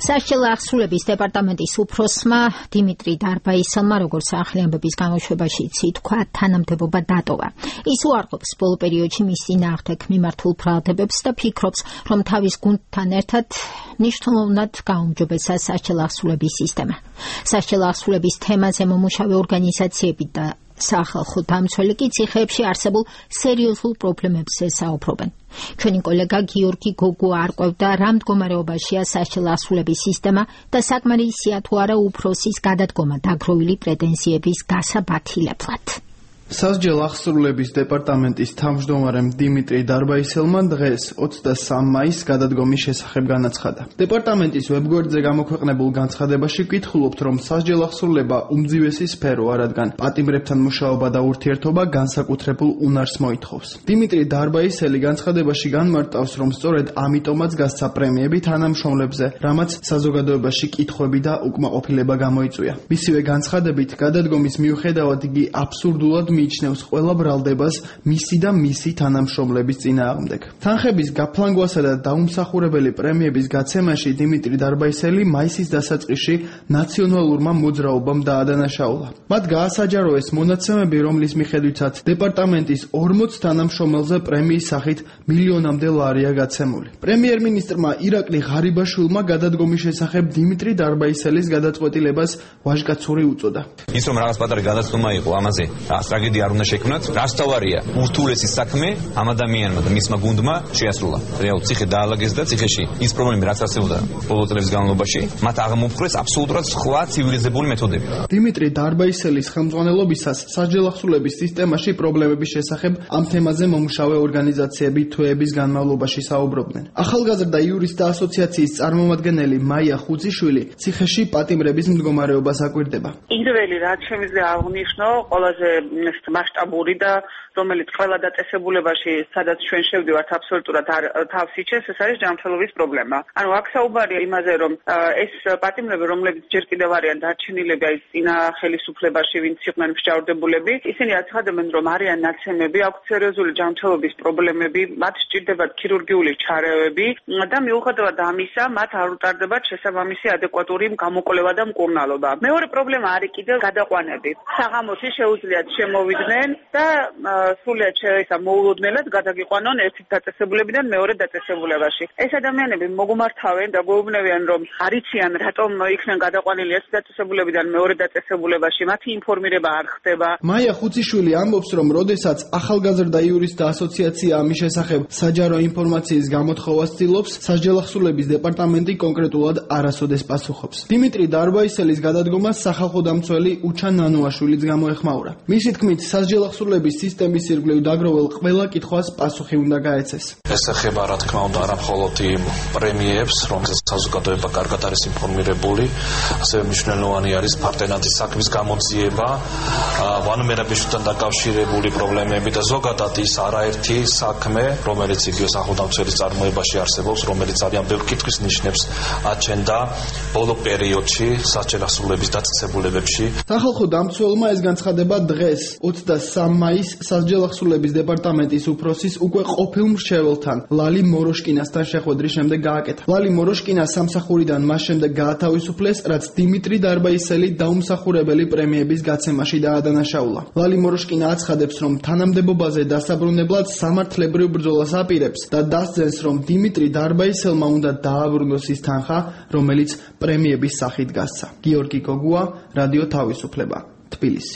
სასჯელა აღსრულების დეპარტამენტის უფროსმა დიმიტრი დარბაისელმა, როგორც ახალი ამბების გამოშვებაში ითქვა, თანამდებობა დატოვა. ის უარყოფს ბოლო პერიოდში მის წინააღმდეგ მიმართულ ბრალდებებს და ფიქრობს, რომ თავის გუნდთან ერთად მნიშვნელოვნად გაუმჯობესა სასჯელა აღსრულების სისტემა. სასჯელა აღსრულების თემაზე მომუშავე ორგანიზაციები და სახალხო დამცველი კი ციხეებში არსებულ სერიოზულ პრობლემებზე საუბრობენ. ჩვენი კოლეგა გიორგი გოგუ არკვევდა, რა მდგომარეობაშია სასჯელა აღსრულების სისტემა და საკმარისია თუ არა უფროსის გადადგომა დაგროვილი პრეტენზიების გასაბათილებლად. სასჯელა აღსრულების დეპარტამენტის თავმჯდომარემ დიმიტრი დარბაისელმა დღეს 23 მაისს გადადგომის შესახებ განაცხადა. დეპარტამენტის ვებგვერდზე გამოქვეყნებულ განცხადებაში ვკითხულობთ, რომ სასჯელა აღსრულება უმძიმესი სფეროა, რადგან პატიმრებთან მუშაობა და ურთიერთობა განსაკუთრებულ უნარს მოითხოვს. დიმიტრი დარბაისელი განცხადებაში განმარტავს, რომ სწორედ ამიტომაც გასცა პრემიები თანამშრომლებზე, რამაც საზოგადოებაში კითხვები და უკმაყოფილება გამოიწვია. მისივე განცხადებით, გადადგომის მიუხედავად იგი აბსურდულად მიიჩნევს ყველა ბრალდებას მისი და მისი თანამშრომლების წინააღმდეგ. თანხების გაფლანგვასა და დაუმსახურებელი პრემიების გაცემაში დიმიტრი დარბაისელი მაისის დასაწყისში ნაციონალურმა მოძრაობამ დაადანაშაულა. მათ გაასაჯაროეს მონაცემები, რომლის მიხედვითაც დეპარტამენტის 40 თანამშრომელზე პრემიის სახით მილიონამდე ლარია გაცემული. პრემიერ-მინისტრმა ირაკლი ღარიბაშვილმა გადადგომის შესახებ დიმიტრი დარბაისელის გადაწყვეტილებას ვაჟკაცური უწოდა. ის რომ რაღაც პატარა გადაცემა იყო ამაზე ტრაგედია არ უნდა შექმნათ. რასთავარია ურთულესი საქმე ამ ადამიანმა და მისმა გუნდმა შეასრულა. რეალურად ციხე დაალაგეს და ციხეში ის პრობლემები რაც არსებობდა ბოლო წლების განმავლობაში, მათ აღმოფხვრეს აბსოლუტურად სხვა ცივილიზებული მეთოდები. დიმიტრი დარბაისელის ხელმძღვანელობისას სასჯელა აღსრულების სისტემაში პრობლემების შესახებ ამ თემაზე მომუშავე ორგანიზაციები თვეების განმავლობაში საუბრობდნენ. ახალგაზრდა იურისტთა ასოციაციის წარმომადგენელი მაია ხუციშვილი ციხეში პატიმრების მდგომარეობას აკვირდება. პირველი რაც შემიძლია აღვნიშნო, ყველაზე მასშტაბური და რომელიც ყველა დაწესებულებაში, სადაც ჩვენ შევდივართ, აბსოლუტურად თავს იჩენს, ეს არის ჯანმრთელობის პრობლემა. ანუ აქ საუბარია იმაზე, რომ ეს პატიმრები, რომლებიც ჯერ კიდევ არიან დარჩენილები აი წინა ხელისუფლებაში, ვინც იყვნენ მსჯავრდებულები, ისინი აცხადებენ, რომ არიან ნაცემები, აქვთ სერიოზული ჯანმრთელობის პრობლემები, მათ სჭირდებათ ქირურგიული ჩარევები და მიუხედავად ამისა, მათ არ უტარდებათ შესაბამისი ადეკვატური გამოკვლევა და მკურნალობა. მეორე პრობლემა არის კიდევ გადაყვანები. საღამოში შეუძლიათ შემოვიდნენ და სრულიად შეიძლება მოულოდნელად გადაგიყვანონ ერთით დაწესებულებიდან მეორე დაწესებულებაში. ეს ადამიანები მოგმართავენ და გვეუბნებიან, რომ არიციან რატომ იქნენ გადაყვანილი ერთი დაწესებულებიდან მეორე დაწესებულებაში, მათი ინფორმირება არ ხდება. მაია ხუციშვილი ამბობს, რომ როდესაც ახალგაზრდა იურისტთა ასოციაცია ამის შესახებ საჯარო ინფორმაციის გამოთხოვას ცდილობს, სასჯელა აღსრულების დეპარტამენტი კონკრეტულად არასოდეს პასუხობს. დიმიტრი დარბაისელის გადადგომას სახალხო დამცველი უჩა ნანუაშვილიც გამოეხმაურა. მისი თქმით, სასჯელა აღსრულების სისტემის ირგვლივ დაგროվել ყველა კითხვას პასუხი უნდა გაეცეს. ეს ეხება რა თქმა უნდა არა მხოლოდ იმ პრემიებს, რომელზეც საზოგადოება კარგად არის ინფორმირებული, ასევე მნიშვნელოვანი არის პარტენანტის საქმის გამოძიება, ვანმერაბიშვილთან დაკავშირებული პრობლემები და ზოგადად ის არაერთი საქმე, რომელიც იგივე სახელმწიფოს წარმოებაში არსებობს, რომელიც ძალიან ბევრ კითხვის ნიშნებს აჩენდა ბოლო პერიოდში სასჯელა აღსრულების დაწესებულებებში. სახალხო დამცველმა ეს განცხადება დღეს 23 მაისს სასჯელა აღსრულების დეპარტამენტის უფროსის უკვე ყოფილ მრჩეველთან ლალი მოროშკინასთან შეხვედრის შემდეგ გააკეთა. ლალი მოროშკინა სამსახურიდან მას შემდეგ გაათავისუფლეს, რაც დიმიტრი დარბაისელი დაუმსახურებელი პრემიების გაცემაში დაადანაშაულა. ლალი მოროშკინა აცხადებს, რომ თანამდებობაზე დასაბრუნებლად სამართლებრივ ბრძოლას აპირებს და დასძენს, რომ დიმიტრი დარბაისელმა უნდა დააბრუნოს ის თანხა, რომელიც პრემიების სახით გასცა. გიორგი გოგუა, რადიო თავისუფლება, თბილისი.